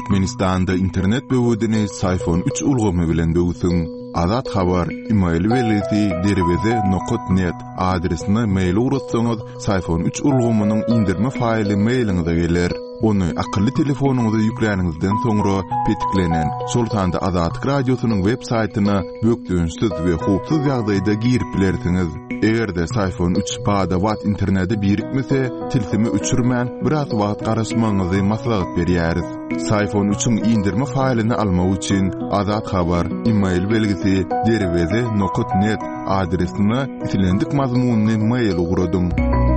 Türkmenistan'da internet böwedini Sayfon 3 ulgamy bilen döwsüň. Azat habar email welesi derweze.net adresine mail uratsaňyz Sayfon 3 ulgamynyň indirme faýly mailiňize geler. Onu akıllı telefonunuza yükläningizden soňra petiklenen Sultanda Azatlyk radiosynyň web saýtyna bökdüňsiz we hupsuz ýagdaýda girip bilersiňiz. Egerde Sayfon 3 pada wat interneti birikmese, tilsimi uçurman biraz wagt garaşmaňyzy maslahat berýäris. Sayfon 3'ün indirme faýlyny almak üçin Azat habar email belgisi derweze.net adresine itilendik mazmunny mail uğradım.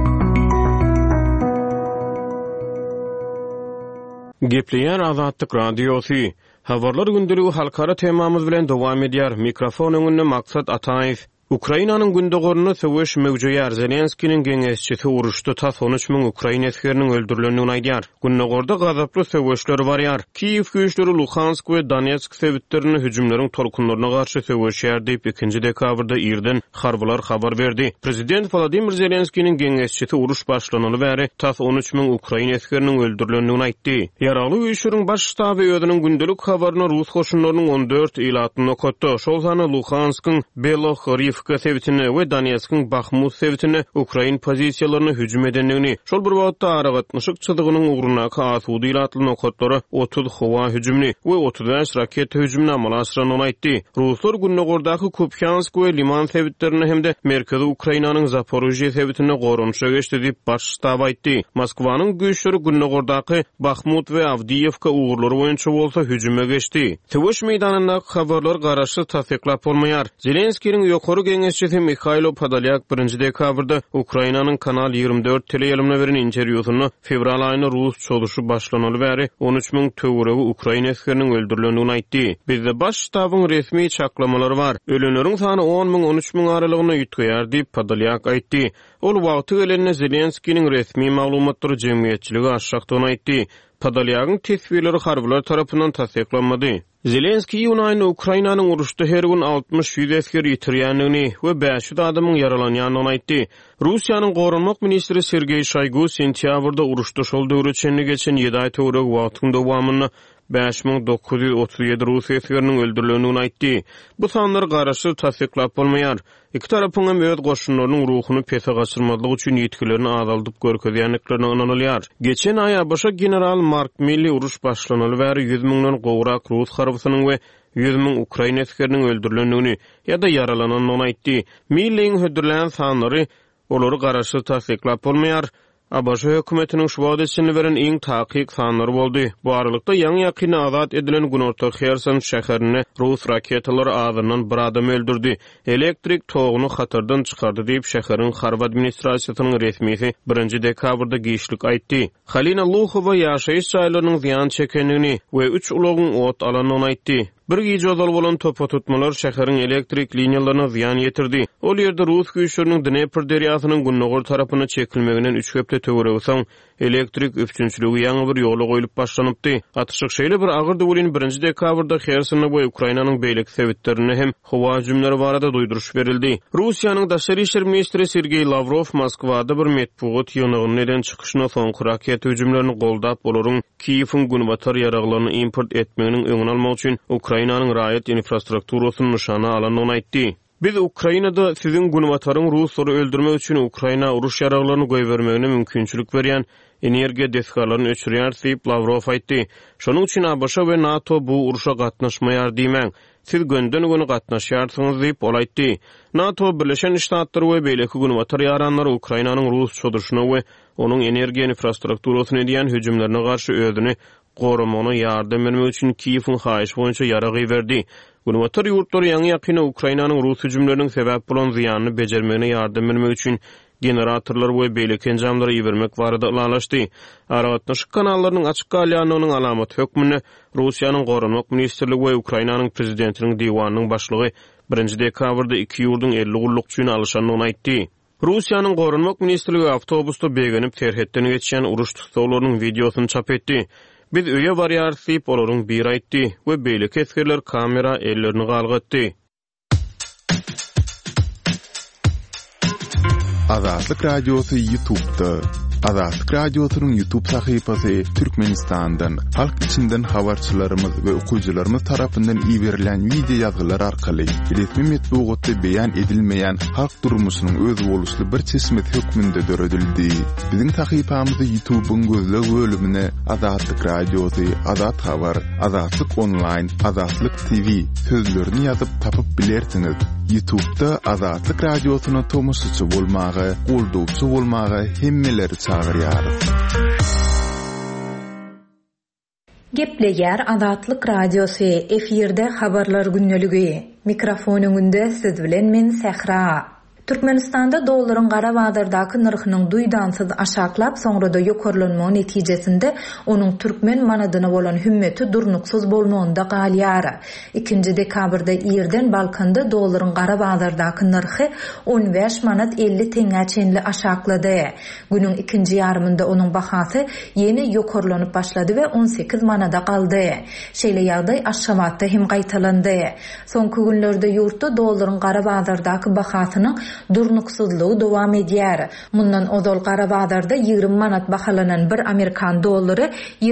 Gepleýär Azatlyk radiosy. Habarlar gündüligi halkara temamyz bilen dowam edýär. Mikrofon öňünde Maksat Ataýew. Ukrainanyň gündegoruna söwüş Mewjudýar Zelenskiniň geňeşçisi uruşda ta 13.000 Ukraina askeriniň öldürilendigini aýdýar. Gündegorda gazaply söwüşler barýar. Kiýew güýçleri Luhansk we Donetsk sebitlerini hüjümleriň torkunlaryna garşy söwüşýär diýip 2 dekabrda ýerden harbylar habar berdi. Prezident Volodymyr Zelenskiniň geňeşçisi uruş başlanany bäri ta 13.000 Ukraina askeriniň öldürilendigini aýtdy. Ýaraly güýçleriň baş ştaby özüniň gündelik habaryny Rus goşunlarynyň 14 ilatyny okutdy. Şol sany Luhanskiň Belokhoryv sebitini we Donetskiň Bakhmut sebitini Ukrain pozisiýalaryna hüjüm edenligini, şol bir wagtda aragatnyşykçylygynyň ugruna asudy ýatlyny okotlary 30 howa hüjümini we 35 raket hüjümini amala aşyranyny aýtdy. Ruslar Günnegordaky Kupyansk we Liman sebitlerini hemde merkezi Ukrainanyň Zaporojye sebitini gorunşa geçdi diýip baş ştaby aýtdy. Moskwanyň güýçleri Günnegordaky Bakhmut we Avdiivka ugrulary boýunça bolsa hüjüme geçdi. Söwüş meýdanyndaky habarlar garaşy tasdiklap bolmaýar. Zelenskiniň ýokary geňeşçisi Mikhailo Podolyak 1 dekabrda Ukrainanyň Kanal 24 teleýalyna beren interwýusyny fevral aýyny Rus çoluşy başlanany bäri 13.000 töweregi Ukraina askeriniň öldürilendigini aýtdy. Bizde baş ştabyň resmi çaklamalary bar. Ölenleriň sany 10.000 13.000 aralygyna ýetýär diýip Podolyak aýtdy. Ol wagty gelende Zelenskiniň resmi maglumatlary jemgyýetçiligi aşşakdygyny aýtdy. Podolyagyň tesbirleri harbylar tarapyndan tasdiklanmady. Zelenski ýyny Ukrainanyň uruşda her gün 60-100 asker ýitirýändigini we 500 adamyň yaralanýanyny aýtdy. Russiýanyň gorunmak ministri Sergey Shoygu sentýabrda uruşda şol döwür içinde geçen 7 aý töwereg wagtyň dowamyny 5937 Rus askeriniň öldürilendigini aýtdy. Bu sanlar garaşy tasdiklap bolmaýar. İki tarapyň hem öz goşunlarynyň ruhuny pese gaçyrmadyk üçin ýetkilerini azaldyp görkezýänliklerini analýar. Geçen aý başa general Mark Milley uruş başlanaly bäri 100.000 gowrak Rus harbysynyň we 100.000 Ukraina askeriniň öldürilendigini ýa-da yaralananyny aýtdy. Milleyň öldürilen sanlary olary garaşy tasdiklap bolmaýar. Abaşa hökümetiniň şu wagt içinde beren iň takyk sanlary boldy. Bu aralykda ýaňy ýakyny azat edilen Günorta Kherson şäherini Rus raketalary azyndan bir adam öldürdi. Elektrik togyny hatardan çykardy diýip şäheriň harby administrasiýasynyň resmisi 1 dekabrda giýişlik aýtdy. Halina Luhova ýaşaýyş jaýlarynyň ziýan çekendigini we 3 ulagyň ot alanyny aýtdy. Bir gijodal bolan topa tutmalar şäheriň elektrik liniýalaryna ziýan ýetirdi. Ol ýerde Rus güýçleriniň Dnepr derýasynyň Günnegor tarapyna çekilmeginden 3 hepde töweregi soň elektrik üpçünçiligi ýaňy bir ýola goýulyp başlanypdy. Atışyk şeýle bir agyr döwrin 1 dekabrda Kherson'a we Ukrainanyň beýlik sebitlerini hem howa hüjümleri barada duýduruş berildi. Russiýanyň daşary işler ministri Sergey Lavrov Moskwada bir metbuat ýygynyň eden çykyşyna soňky raket hüjümlerini goldap olaryň Kiýewiň günbatar ýaraglaryny import etmeginiň öňüni almak üçin Ukrainanyň raýat infrastrukturasyny nişana alanyny aýtdy. Biz Ukrainada sizin günbataryň Ruslary öldürmek üçin Ukraina uruş ýaraglaryny goýbermegine mümkinçilik berýän energiýa deskalaryny öçürýär diýip Lavrov aýtdy. Şonuň üçin ABC we NATO bu uruşa gatnaşmaýar diýmän. Siz gönden-göne gatnaşýarsyňyz diýip ol aýtdy. NATO Birleşen Ştatlary we beýleki günbatar ýaranlary Ukrainanyň Rus çodurşyna we onuň energiýa infrastrukturasyna edýän hüjümlerine garşy özüni gorumana ýardam bermek üçin Kiýewiň haýyş boýunça ýaragy berdi. Günbatar ýurtlary ýaňy ýakyny Ukrainanyň Rus hüjümleriniň sebäp bolan ziýanyny bejermegine ýardam bermek üçin generatorlar we beýleki enjamlary ýibermek barada ulalaşdy. Aragatnaşyk kanallarynyň açyk galýanynyň alamaty hökmüne Russiýanyň gorunmak ministrligi we Ukrainanyň prezidentiniň diwanynyň başlygy 1 dekabrda iki ýurduň 50 gullukçyny alşanyny aýtdy. Russiýanyň gorunmak ministrligi awtobusda begenip terhetden geçen uruş tutularynyň videosyny çap etdi. Biz öýe barýar diýip olaryň bir aýtdy we beýleki eskerler kamera ellerini galgatdy. Azatlyk radiosu YouTube'da Azatlyk Radiosynyň YouTube sahypasy Türkmenistandan, halk içinden habarçylarymyz we okuyjylarymyz tarapyndan iberilen video ýazgylar arkaly resmi metbuatda beýan edilmeýän halk durmuşynyň öz boluşly bir çeşmet hökmünde döredildi. Biziň sahypamyzy YouTube'un gözle bölümine Azatlyk Radiosy, Azat Habar, Azatlyk Online, Azatlyk TV sözlerini ýazyp tapyp bilersiňiz. YouTube'da Azatlyk Radiosyna tomoşaçy bolmagy, goldawçy bolmagy hemmeleri çağırýar. Gepleýär Azatlyk Radiosy efirde habarlar günneligi. Mikrofon öňünde siz bilen men Sehra. Türkmenistanda dollaryň gara bazardaky narhynyň duýdansız aşaklap soňrada ýokarlanmagy netijesinde onuň türkmen manadyna bolan hümmeti durnuksuz bolmagynda galýar. 2 dekabrda ýerden Balkanda dollaryň gara bazardaky narhy 15 manat 50 teňe çenli aşaklady. Günüň ikinji ýarymynda onuň bahasy ýene ýokarlanyp başlady we 18 manada galdy. Şeýle ýagdaý aşgabatda hem gaýtalandy. Soňky günlerde ýurtda dollaryň gara bazardaky bahasynyň durnuksuzluğu dowam edýär. Mundan ozal gara bazarda 20 manat bahalanan bir Amerikan dollary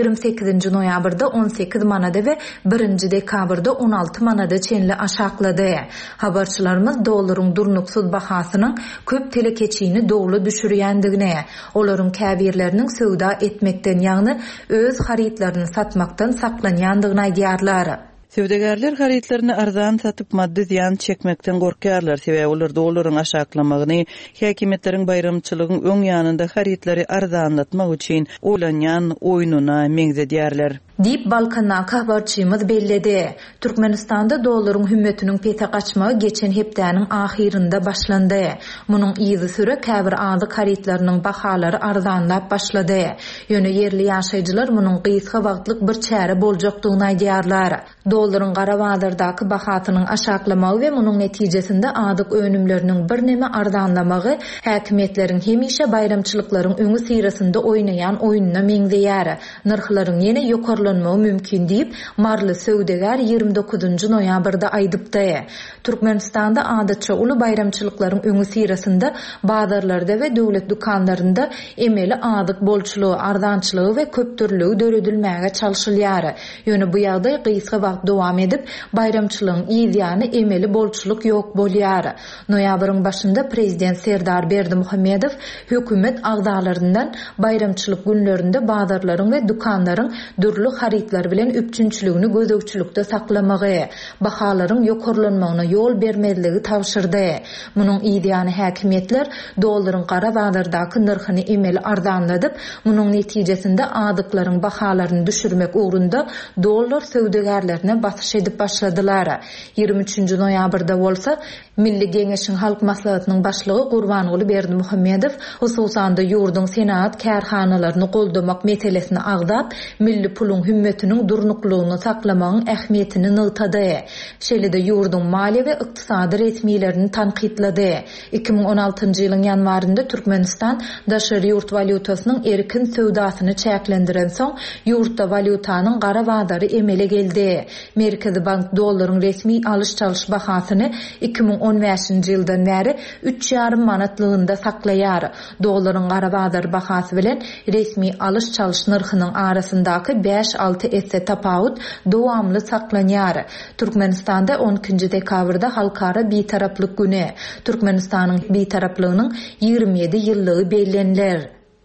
28 noýabrda 18 manada we 1 dekabrda 16 manada çenli aşaklady. Habarçylarymyz dollaryň durnuksuz bahasynyň köp telekeçini dogly düşürýändigine, olaryň käbirleriniň söwda etmekden ýagny öz haritlaryny satmakdan saklanýandygyna aýdýarlar. Söwdegerler haritlaryny arzan satyp maddi ziyan çekmekden gorkýarlar. Sebäbi olar dollaryň aşaklamagyny, häkimetleriň bayramçylygyň öň ýanynda haritlary arzanlatmak üçin olanýan oýnuna meňzedýärler. Dip Balkan'a habarçymyz belledi. Türkmenistanda dollaryň hümmetiniň pete gaçmagy geçen hepdäniň ahirinde başlandy. Munyň ýyzy süre käbir azyk haritlarynyň bahalary arzanlap başlady. Ýöne yerli ýaşaýjylar munyň gysga wagtlyk bir çäre boljakdygyny aýdýarlar. Dollaryň gara bazardaky bahasynyň aşaklamagy we munyň netijesinde azyk önümleriniň bir neme arzanlamagy häkimetleriň hemişe bayramçylyklaryň öňü sirasynda oýnaýan oýununa meňzeýär. Narhlaryň ýene ýokarlanmagy mümkin diýip marly söwdeger 29 noýabrda aýdypdy. Türkmenistanda adatça uly bayramçylyklaryň öňü sirasynda bazarlarda we döwlet dukanlarynda emeli azyk bolçulugy, arzançylygy we köptürlügi döredilmäge çalşylýar. Ýöne bu ýagdaý gysga wagt dowam edip bayramçylygyň ýyzyany emeli bolçuluk ýok bolýar. Noýabryň başynda prezident Serdar Berdimuhammedow hökümet agzalaryndan bayramçylyk günlerinde bazarlaryň we dukanlaryň dürli haritlar bilen üpçünçiligini gözegçilikde saklamagy, bahalaryň ýokarlanmagyna ýol bermezligi tawşyrdy. Munyň ýyzyany häkimetler dollaryň gara bazardaky narhyny emeli arzanladyp, munyň netijesinde azyklaryň bahalaryny düşürmek ugrunda dollar söwdegerlerine basyş edip başladylar. 23 noýabrda bolsa Milli Geňeşiň Halk Maslahatynyň başlygy Gurbanuly Berdimuhammedow hususanda ýurdun senat kärhanalaryny goldamak meselesini agdap, milli pulun hümmetiniň durnuklugyny saklamagyň ähmiýetini nygtady. Şeýle-de ýurdun maliýe we ykdysady resmiýetlerini tanqidlady. 2016 ýylyň ýanwarynda Türkmenistan daşary ýurt valyutasynyň erkin söwdasyny çäklendiren soň ýurtda valyutanyň gara bazary emele geldi. Merkezi Bank dollaryň resmi alış-çalış bahasyny 2015 ýyldan bäri 3,5 manatlygynda saklaýar. Dollaryň gara bazar bahasy bilen resmi alış-çalış narhynyň arasyndaky 5-6 esse tapawut dowamly saklanýar. Türkmenistanda 12 dekabrda halkara bitaraplyk güni. Türkmenistanyň bitaraplygynyň 27 ýyllygy bellenler.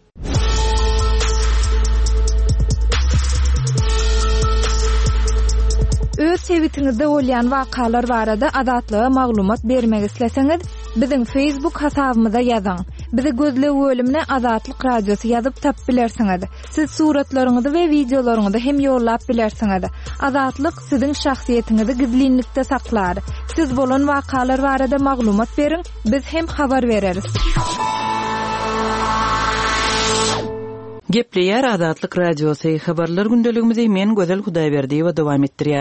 Öz sewitingizde bolýan wakalar barada adatlyga maglumat bermek isleseňiz, biziň Facebook hasabymyza ýazyň. Bizi gözle bölümine Azatlyk Radiosu ýazyp tap bilersiňiz. Siz suratlaryňyzy we videolaryňyzy hem ýollap bilersiňiz. Azatlyk siziň şahsiýetiňizi gizlinlikde saklar. Siz bolan wakalar barada maglumat beriň, biz hem habar bereriz. Gepleýär Azatlyk Radiosu habarlar gündeligimizi men Gözel Hudaýberdiýewa dowam etdirýärin.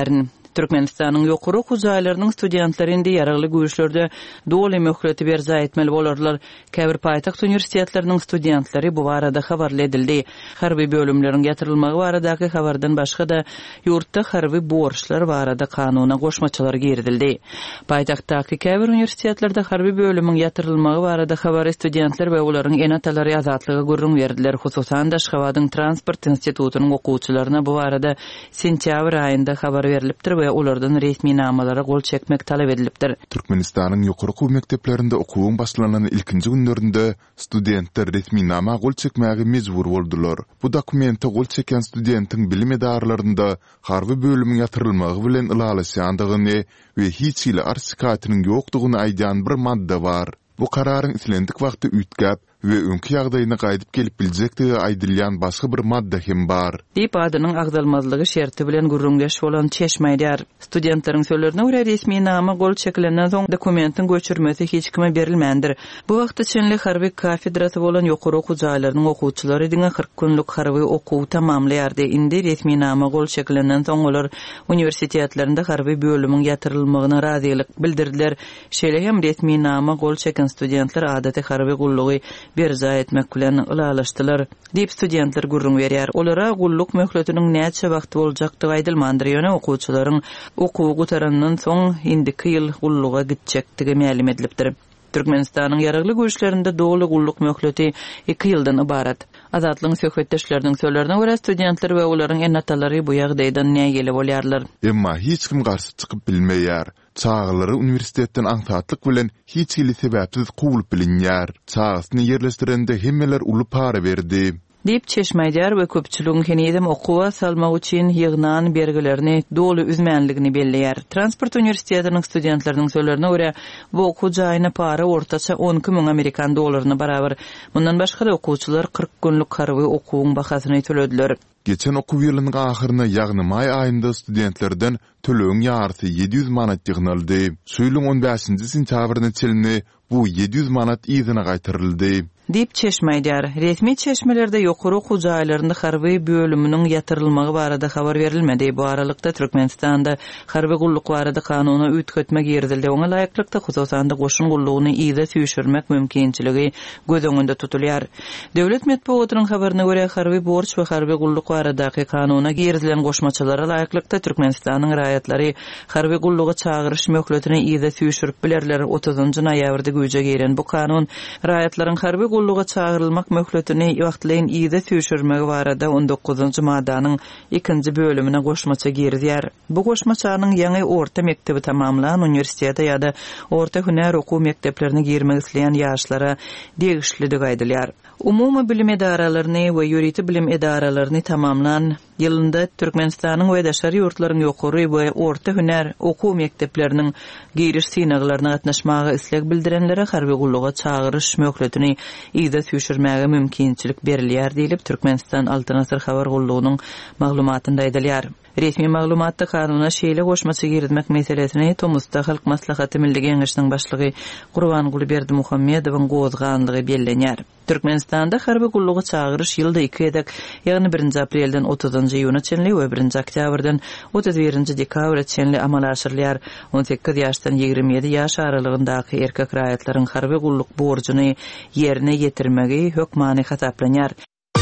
Türkmenistanyň ýokary okuw jaýlarynyň studentlary indi ýaragly güýçlerde doly möhüreti berza etmeli bolarlar. Käbir paýtagt universitetleriniň studentlary bu barada habarly edildi. Harby bölümleriň ýatyrylmagy baradaky habardan başga da ýurtda harby borçlar barada kanuna goşmaçylar girdildi. Paýtagtdaky käbir universitetlerde harby bölümiň ýatyrylmagy barada habar studentler we olaryň enatalary azatlygy gurrun berdiler. Hususan da Aşgabatyň Transport institutunyň okuwçylaryna bu barada sentýabr aýynda habar berilipdir we olardan resmi namalara gol çekmek talep edilipdir. Türkmenistanyň ýokary okuw mekdeplerinde okuwyň başlanyň ilkinji günlerinde studentler resmi nama gol çekmäge mejbur boldular. Bu dokumente gol çeken studentiň bilim edarlarynda harby bölümiň ýatyrylmagy bilen ılalaşýandygyny we hiç ile artikatynyň ýokdugyny aýdan bir madda bar. Bu kararyň islendik wagty ütgäp we öňki ýagdaýyna gaýdyp gelip biljekdigi aýdylýan başga bir madda hem bar. Diýip adynyň agdalmazlygy şerti bilen gurrungaş bolan çeşmeýär. Studentleriň sözlerine görä resmi nama gol çekilenden soň dokumentin göçürmesi hiç kime berilmändir. Bu wagtda çenli harby kafedrasy bolan ýokary okuw jaýlarynyň okuwçylary diňe 40 günlük harby okuw tamamlaýardy. Indi resmi nama gol çekilenden soň olar universitetlerinde harby bölümiň ýatyrylmagyna razylyk bildirdiler. Şeýle hem resmi nama gol çeken studentler adaty harby gullugy berza etmek bilen ılalaşdylar. Diýip studentler gurrun berýär. Olara gulluk möhletiniň näçe wagt boljakdygy aýdylmandyr. Ýöne okuwçylaryň okuwy gutarandan soň indiki ýyl gulluga gitjekdigi ma'lum edilipdir. Türkmenistanyň ýaragly güýçlerinde doly gulluk möhleti 2 ýyldan ibarat. Azatlyň söhbetdeşleriniň sözlerine görä studentler we olaryň enatalary bu ýagdaýdan näme gelip bolýarlar. Emma hiç kim garşy çykyp bilmeýär. Çağlary universitetden aňsatlyk bilen hiç ýyly sebäpsiz kuwulyp bilinýär. Çağsyny ýerleşdirende hemmeler uly para berdi. Diýip çeşmeýär we köpçüligiň henedem okuwa salmak üçin ýygnan bergilerini doly üzmänligini belleýär. Transport universitetiniň studentleriniň sözlerine görä bu okuw jaýyna para ortaça 12 000 Amerikan dollaryna barabar. Bundan başga da okuwçylar 40 günlük harby okuwyň bahasyny төлediler. Geçen okuw ýylynyň ahyryna ýagny may aýynda studentlerden tölegiň ýarysy 700 manat ýygnaldy. Şuýlyň 15-nji sentýabrynda çelini bu 700 manat ýygyna gaýtyryldy. Diýip çeşmeýär. Resmi çeşmelerde ýokary okuw jaýlarynda harby bölüminiň ýatyrylmagy barada habar berilmedi. Bu aralykda Türkmenistanda harby gulluk barada kanuny ütgetmek ýerdildi. Oňa laýyklykda hususan da goşun gullugyny ýyda süýşürmek mümkinçiligi göz öňünde tutulýar. Döwlet medeniýetining habaryna görä harby borç we harby gulluk baradaky kanuny ýerdilen goşmaçylara laýyklykda Türkmenistanyň raýatlary harby gullugy çagyryş möhletini ýyda süýşürip bilerler. 30-njy noýabrda güýje giren bu kanun raýatlaryň harby gulluga çağırılmak möhletini wagtlaýyn ýyda süýşürmegi barada 19-njy maddanyň 2-nji bölümine goşmaça girýär. Bu goşmaçanyň ýaňy orta mektebi tamamlanan universitete ýa-da orta hüner okuw mekteplerine girmek isleýän ýaşlara degişlidi gaýdylýar. Umumy bilim edaralaryny we ýurity bilim edaralaryny tamamlanan ýylynda Türkmenistanyň we daşary ýurtlaryň ýokary we orta hüner okuw mektepleriniň giriş synaglaryna gatnaşmagy isleg bildirenlere harby gulluga çağırış möhletini ýyda süýşürmäge mümkinçilik berilýär diýilip Türkmenistan Altyn Asr habar gullugynyň maglumatynda aýdylýar. Resmi maglumatda kanuna şeýle goşmaça girdmek meselesini Tomusda Halk Maslahaty Milli Geňeşiniň başlygy Gurbanguly Berdimuhammedowyň gozganlygy bellenýär. Türkmenistanda harby gullugy çağırış ýylda 2 edek, ýagny 1-nji aprelden 30-njy ýuny çenli we 1-nji oktýabrdan 31-nji dekabr çenli amal aşyrylýar. 18 ýaşdan 27 ýaş aralygyndaky erkek raýatlaryň harby gulluk borjyny ýerine ýetirmegi hökmany hasaplanýar.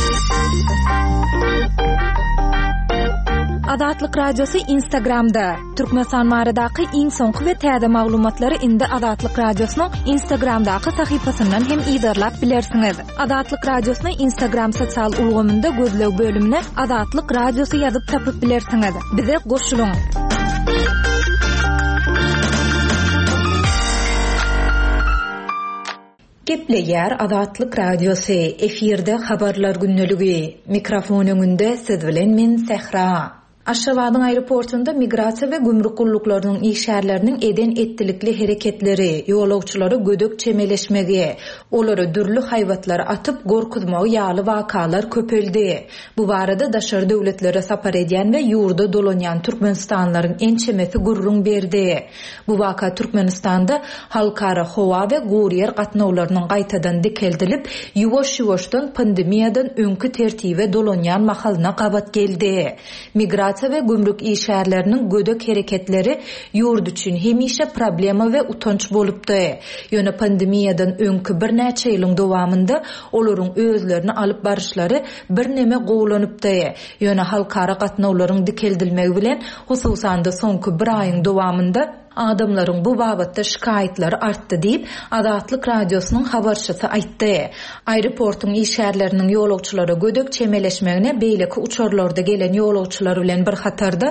Azatlyk radiosu Instagramda. Türkmenistan maradaky iň soňky we täze maglumatlary indi Azatlyk radiosynyň Instagramdaky sahypasyndan hem ýydarlap bilersiňiz. Azatlyk radiosyny Instagram sosial ulgamynda gözleg bölümine Azatlyk radiosu ýazyp tapyp bilersiňiz. Bize goşulyň. Gepleýär Azatlyk radiosu efirde habarlar günneligi. Mikrofon öňünde siz bilen men Sehra. Aşgabatyň aeroportunda migrasiýa we gümrük gulluklarının işärleriniň eden etdilikli hereketleri, ýolagçylary gödök çemeleşmegi, olary dürli haýwatlary atyp gorkuzmagy ýaly wakalar köpeldi. Bu barada daşary döwletlere sapar edýän we ýurda dolanýan türkmenistanlaryň ençemesi gurrun berdi. Bu waka Türkmenistanda halkara howa we gurýer gatnawlarynyň gaýtadan dikeldilip, ýuwaş-ýuwaşdan pandemiýadan öňkü tertibe dolanýan mahalyna gabat geldi. Migrasiýa migrasiya we gümrük işgärleriniň gödek hereketleri ýurt üçin hemişe problema we utanç bolupdy. Ýöne pandemiýadan öňkü bir näçe ýylyň dowamında olaryň özlerini alyp barışlary bir neme gowlanypdy. Ýöne halkara gatnawlaryň dikeldilmegi bilen hususan da soňky bir aýyň dowamında adamlaryň bu babatda şikaýetleri artdy diýip Adatlyk radiosynyň habarçysy aýtdy. Aeroportyň işgärleriniň ýolagçylary gödek çemeleşmegine beýleki uçurlarda gelen ýolagçylar bilen bir hatarda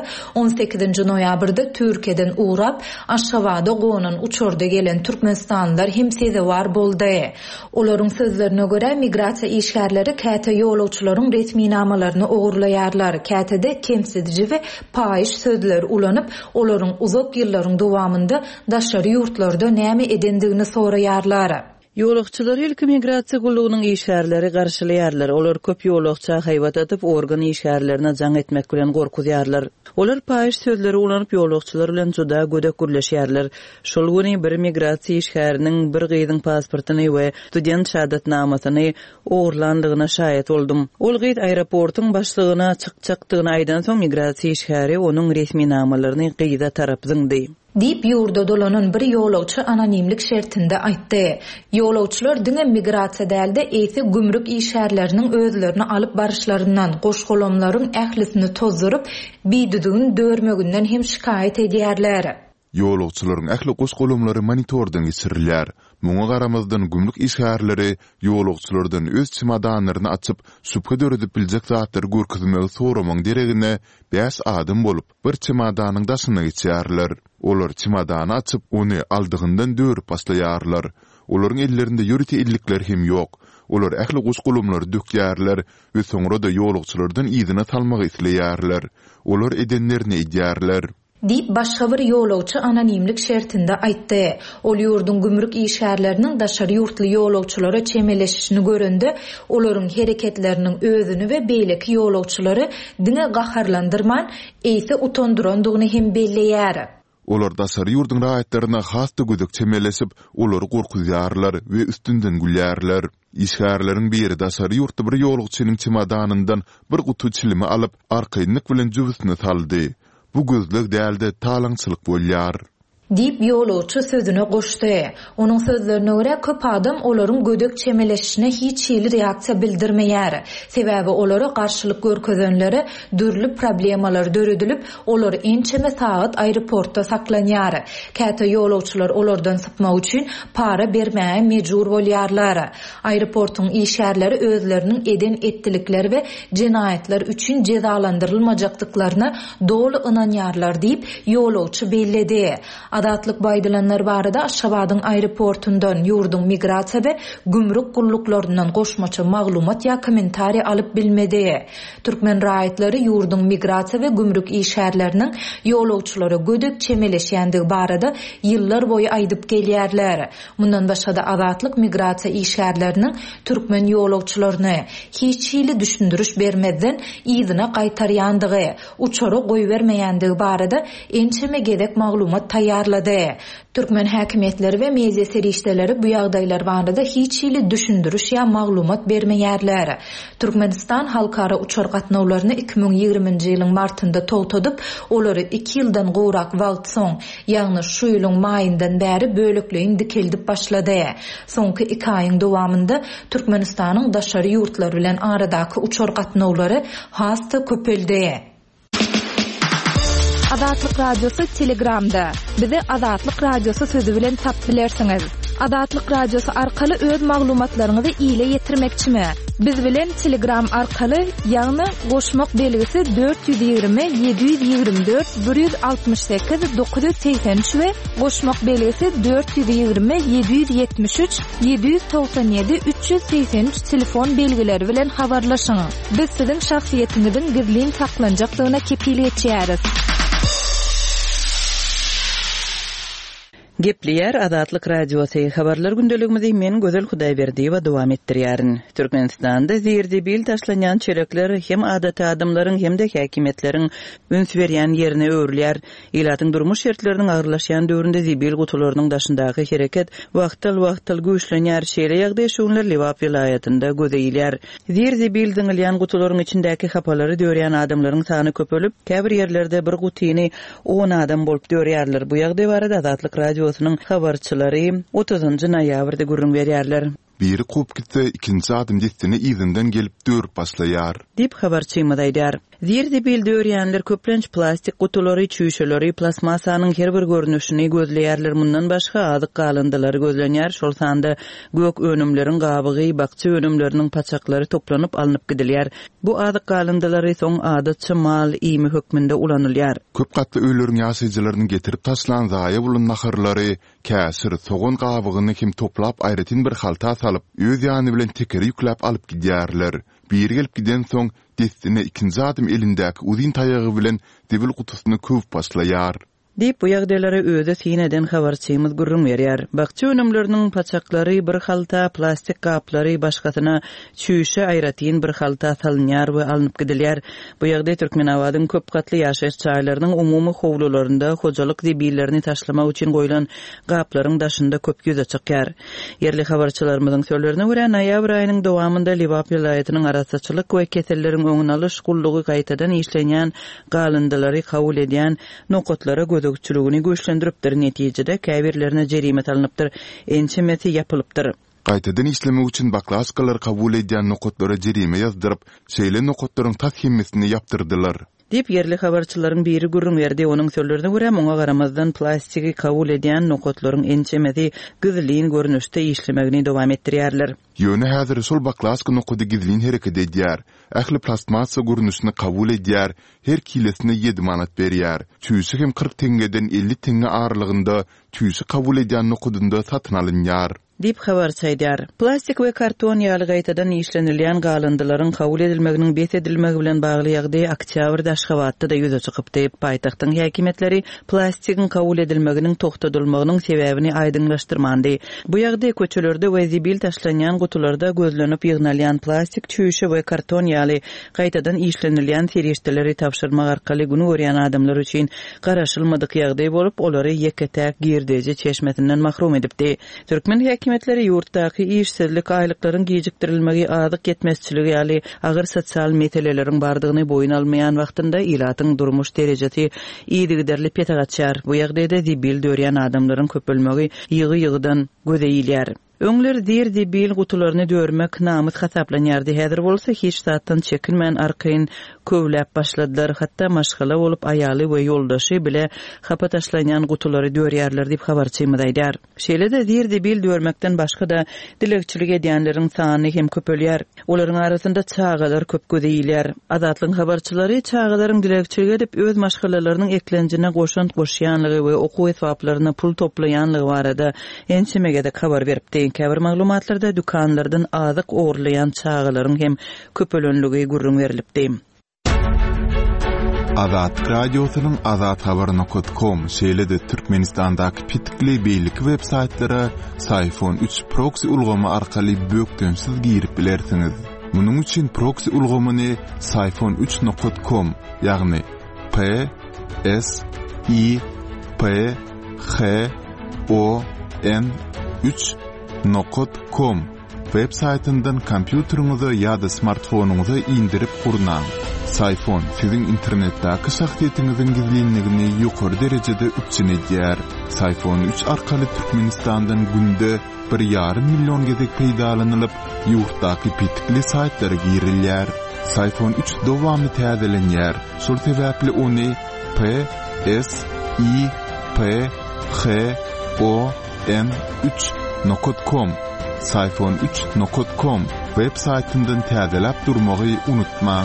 18 noýabrda Türkiýeden uğrap Aşgabatda gonan uçurda gelen Türkmenistanlylar hem sezewar boldy. Olaryň sözlerine görä migrasiýa işgärleri käte ýolagçylaryň resmi namalaryny ogurlaýarlar. Kätede kemsedici we paýyş sözler ulanyp olaryň uzak ýyllaryň dowamında daşary ýurtlarda näme edendigini soraýarlar. Ýolagçylar ilki migrasiýa gullugynyň işgärleri garşylaýarlar. Olar köp ýolagça haýwat atyp organ işgärlerini jaň etmek bilen gorkuzýarlar. Olar paýyş sözleri ulanyp ýolagçylar bilen juda gödek gürleşýärler. Şol güni bir migrasiýa işgäriniň bir gyýdyň pasportyny we student şahatnamasyny ogurlandygyna şaýat boldum. Ol gyýd aeroportyň başlygyna çykçakdygyny aýdan soň migrasiýa işgäri onuň resmi namalaryny gyýda tarapdyňdy. Dip ýurda dolanan bir ýolagçy anonimlik şertinde aýtdy. Ýolagçylar diňe migrasiýa dälde eýse gümrük işgärleriniň özlerini alyp barışlaryndan, goşgolamlaryň ählisini tozdurup, biýdüdigini dörmeginden hem şikaýet edýärler. Ýolagçylaryň ähli goşgolamlary monitordan geçirilýär. Muňa garamazdan gümrük işgärleri ýolagçylardan öz çimadanyny açyp, süpge döredip biljek zatlary görkezmegi soramaň deregine 5 adam bolup, bir çimadanyň daşyna geçýärler. Olar çimadany açyp, ony aldygyndan dörüp başlaýarlar. Olaryň ellerinde ýöreti illikler hem ýok. Olar ähli goşgolamlary dökýärler we soňra da ýolagçylardan ýygyna salmagy isleýärler. Olar edenlerini edýärler. Dip başga bir ýolagçy anonimlik şertinde aýtdy. Ol ýurdun gümrük işgärleriniň daşary ýurtly ýolagçylara çemeleşişini görende, olaryň hereketleriniň özüni we beýleki ýolagçylary diňe gaharlandyrman, eýse utandyrandygyny hem belleýär. Olar daşary ýurdun raýatlaryna hasda gödek çemeleşip, olary gorkuzýarlar we üstünden gülýärler. İşgärleriň biri daşary ýurtda bir ýolagçynyň çimadanyndan bir gutu çilimi alyp, arkaýynlyk bilen jübüsine saldy. Bu gözlük dälde talaňçylyk bolýar. Dip ýolagçy sözüne goşdy. Onuň sözlerine görä köp adam olaryň gödek çemeleşişine hiç ýyly reaksiýa bildirmeýär. Sebäbi olary garşylyk görkezenleri dürli problemalar döredilip, olar ençeme saat aeroportda saklanýar. Käte ýolagçylar olardan sypmak üçin para bermäge mejbur bolýarlar. Aeroportyň işgärleri özleriniň eden etdilikleri we jenaýetler üçin cezalandyrylmajakdyklaryna dolu ynanýarlar diýip ýolagçy belledi. Adatlyk baýdylanlar barada Aşgabatyň aeroportundan ýurdun migrasiýa we gümrük gulluklaryndan goşmaça maglumat ýa kommentari alyp bilmedi. Türkmen raýatlary ýurdun migrasiýa we gümrük işgärleriniň ýolagçylary gödek çemeleşýändigi barada ýyllar boýy aýdyp gelýärler. Mundan başga da adatlyk migrasiýa işgärleriniň türkmen ýolagçylaryny hiç ýyly düşündürüş bermeden ýygyna gaýtarýandygy, uçary goýbermeýändigi barada ençeme gedek maglumat taýýarlady. Türkmen häkimetleri we media serişdeleri bu ýagdaýlar barada hiç ýyly düşündürüş ýa maglumat bermeýärler. Türkmenistan halkara uçar gatnawlaryny 2020-nji ýylyň martynda togtadyp, olary 2 ýyldan gowrak wagt soň, ýagny şu ýylyň maýyndan bäri bölekleýin dikeldip başlady. Soňky 2 aýyň dowamında Türkmenistanyň daşary ýurtlary bilen aradaky uçar gatnawlary hasta köpeldi. Adatlyk radiosu Telegramda. Bizi Adatlyk radiosu sözü bilen tap bilersiňiz. Adatlyk radiosu arkaly öz maglumatlaryňyzy ýyla ýetirmekçimi? Biz bilen Telegram arkaly ýagny goşmak belgisi 420 724 168 983 we goşmak belgisi 420 773 797 383 telefon belgileri bilen habarlaşyň. Biz siziň şahsiýetiňizin gizlin saklanjakdygyna kepillik etýäris. Gepleyer Azatlyk Radiosu habarlar gündeligimizi men Gözel Hudaýberdiýewa dowam etdirýärin. Türkmenistanda zirdebil taşlanýan çerekler hem adaty adamlaryň hem de häkimetleriň üns berýän ýerine öwrülýär. Ýylatyň durmuş şertleriniň agyrlaşýan döwründe zibil gutularynyň daşyndaky hereket wagtal güýçlenýär. Şeýle ýagdaý şunlar Liwap vilayatynda gözeýilýär. Zirdebil diňilýän gutularyň içindäki hapalary dörýän adamlaryň sany köpelip, käbir ýerlerde bir gutyny 10 adam bolup dörýärler. Bu ýagdaý barada Azatlyk Radiosynyň habarçylary 30-njy noýabrda gürrüň berýärler. Biri kup gitse ikinci adım distini izinden gelip dörüp başlayar. Dip habarçyma daýdar. Zirdebil dörýänler köplenç plastik gutulary, çüýşeleri, plasmasanyň her bir görnüşini gözleýärler. Mundan başga adyk galındylary gözlenýär. Şol sanda gök önümleriň gabygy, bakça önümleriniň paçaklary toplanyp alınıp gidilýär. Bu adyk galındylary soň adatça mal ýymy hökmünde ulanylýar. Köp gatly öýleriň ýaşaýjylaryny getirip taşlan zaýa bulan naharlary, käsir, soğun gabygyny kim toplap aýratyn bir halta salyp, öz ýany bilen tekeri ýükläp alyp gidýärler. Bir gelip giden soň destine ikinci adım elindäki uzun taýagy bilen debil gutusyny köp başlaýar. Dip bu ýagdaýlary öýde sineden habarçymyz gürrüň berýär. Bakça önümleriniň paçaklary, bir halta plastik gaplary, başgasyna çüýşe aýratyn bir halta salynýar we alınıp gidilýär. Bu ýagdaý Türkmenawadyň köp gatly ýaşaýyş çaýlarynyň umumy howlularynda hojalyk dibillerini taşlamak üçin goýulan gaplaryň daşynda köp ýüze çykýar. Yerli habarçylarymyzyň sözlerine görä, noýabr aýynyň dowamynda Liwap vilayatynyň arasaçylyk we keselleriň öňüne alyş gullugy gaýtadan işlenýän galındylary kabul edýän nokotlara gödökçülüğünü güýçlendiripdir. Netijede käbirlerine jerimet alınıpdyr. Ençemeti ýapylypdyr. Gaýtadan işlemek üçin baklaskalar kabul edýän nokotlara jerime ýazdyryp, şeýle nokotlaryň tashimmesini ýaptyrdylar. Dip yerli habarçylaryň biri gürrüň berdi. Onuň sözlerine görä, muňa garamazdan plastiki kabul edýän nokotlaryň ençemeti gyzylyn görnüşde işlemegini dowam etdirýärler. Ýöne häzir şol baklaska nokody gizlin hereket edýär. Ähli plastmasa görnüşini kabul edýär. Her kilesine 7 manat berýär. Çüýsü hem 40 tengeden 50 tenge aralygynda çüýsü kabul edýän nokodynda satyn alynýar. Dip habar saýdar. Plastik we karton ýaly gaýtadan işlenilýän galyndylaryň kabul edilmeginiň besedilmegi bilen bagly ýagdaý oktýabrda Aşgabatda da ýüze çykypdy. Paýtagtyň häkimetleri plastikiň kabul edilmeginiň toktatylmagynyň sebäbini aýdynlaşdyrmandy. Bu ýagdaý köçelerde we zibil taşlanýan gutularda gözlenip ýygnalýan plastik, çüýşe we karton ýaly gaýtadan işlenilýän serişdeleri tapşyrmak arkaly güni görýän adamlar üçin garaşylmadyk ýagdaý bolup, olary ýeketäk girdeji çeşmetinden mahrum edipdi. Türkmen häkimetleri ýurtdaky işsizlik aýlyklaryň gijikdirilmegi, adyk yetmezçiligi ýaly agyr sosial meseleleriň bardygyny boýun almaýan wagtynda ýylatyň durmuş derejesi ýygyderli petagaçar. Bu ýagdaýda zibil dörýän adamlaryň köpelmegi ýygy-ýygydan gözeýilýär. Öňler zirdebil gutularyny dörmek namyt hasaplanýardy. Häzir bolsa hiç zatdan çekinmän arkaýyn kövläp başladylar. Hatda maşgala bolup aýaly we ýoldaşy bile hapa taşlanýan gutulary dörýärler diýip habarçymy daýdar. Şeýle-de zirdebil dörmekden başga da dilekçilik edýänleriň sany hem köpelýär. Olaryň arasynda çağalar köp gözeýilýär. Azatlyň habarçylary çağalaryň dilekçilik edip öz maşgalalarynyň eklenjine goşýanlygy we okuw etwaplaryna pul toplaýanlygy barada ençemege de habar beripdi. Käbir maglumatlarda dükanlardan azyk oğurlayan çağalaryň hem köpelönlügi gürrüň berilipdi. Azat Radiosynyň azathabar.com şeýle-de Türkmenistandaky pitikli beýlik websaytlara Sayfon 3 proxy ulgamy arkaly bökdensiz girip bilersiňiz. Munyň üçin proxy ulgamyny sayfon3.com ýagny sayfon3.com web saytyndan kompýuteriňize ýa-da smartfonuňyza indirip gurnaň. Sayfon siziň internetdäki şahsiýetiňiziň gizlinligini ýokary derejede üçin edýär. Sayfon 3 arkaly Türkmenistandan günde 1,5 million gezek peýdalanylyp, ýurtdaky pitikli saytlara girilýär. Sayfon 3 dowamly täzelenýär. Şol sebäpli ony sayfon3.com sayfon3.com web saytyndan täzelep durmagy unutmaň.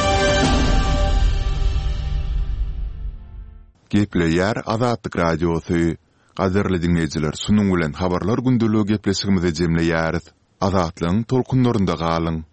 Gepleýär Azatlyk Radiosy. Gaderli dinleýijiler, sunuň bilen habarlar gündeligi gepleşigimize jemleýäris. Azatlyň tolkunlarynda galyň.